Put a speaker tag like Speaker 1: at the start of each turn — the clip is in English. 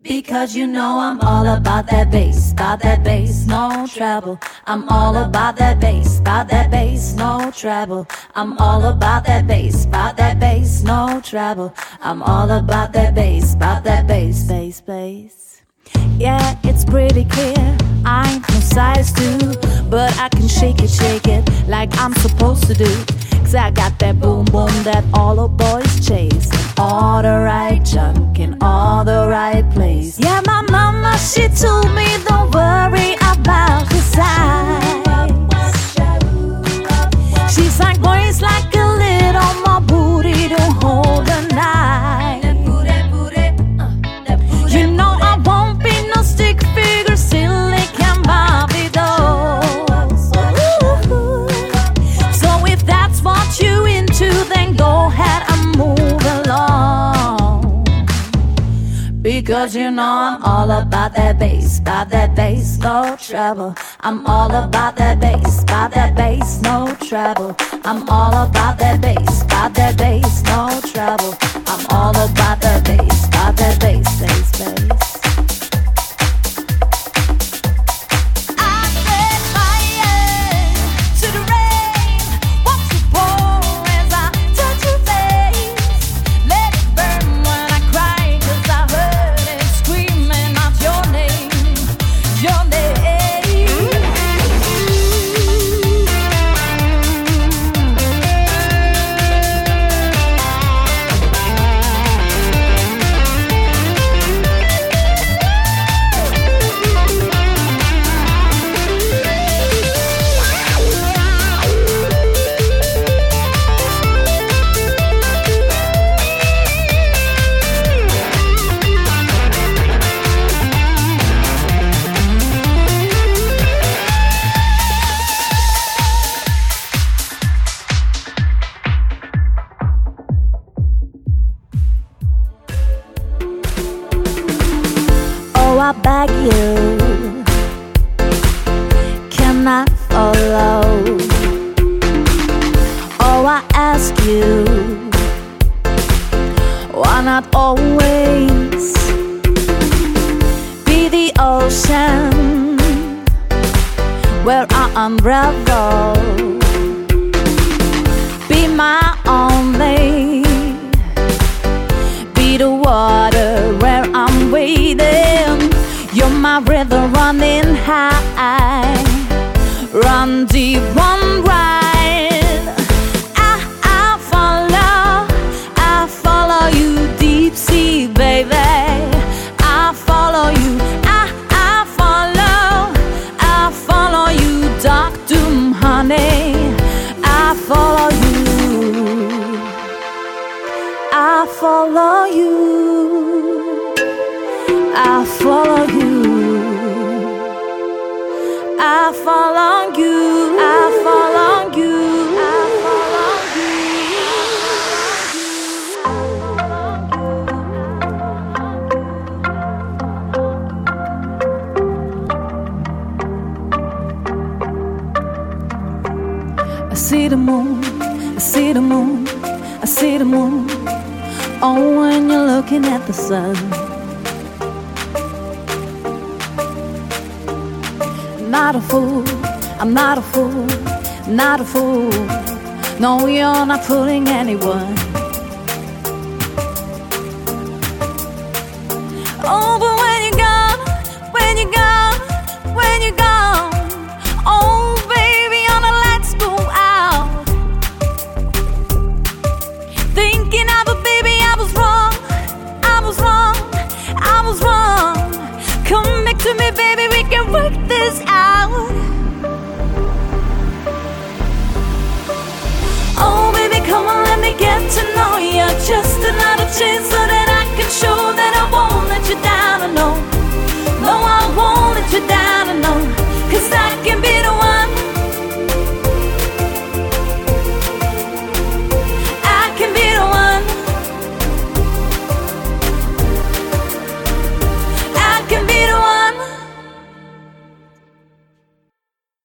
Speaker 1: Because you know I'm all about that bass, no trouble. I'm all about that bass, no trouble. I'm all about that bass, no trouble. I'm all about that bass, bass. Yeah, it's pretty clear, I ain't no size 2, but I can shake it like I'm supposed to do. Cause I got that boom boom that all the boys chase. All the right junk in all the right place. Yeah, my mama, she told me don't worry about the size. She's like, boys like a little more booty to hold the night. You know I won't be no stick figure, silicon Barbie doll. So if that's what you into, then go ahead and move along. Because you know I'm all about that bass, no trouble. I'm all about that bass, no trouble. I'm all about that bass, no trouble. I'm all about that bass, bass. I beg you, can I follow? Oh, I ask you, why not always be the ocean where I unravel? Be my only, be the water where I'm waiting. You're my river running high, run deep, run wide. I follow you deep sea, baby. I follow you, I follow you, dark doom, honey. I follow you, I follow you, I follow you, I follow you, I follow you, I follow you. I see the moon, I see the moon, I see the moon. Oh, when you're looking at the sun. Not a fool, I'm not a fool, not a fool. No, you're not fooling anyone. Oh, but when you're gone, when you're gone, when you're gone, oh, baby, all the lights go out. Thinking of it, baby, I was wrong, I was wrong, I was wrong. Come back to me, baby.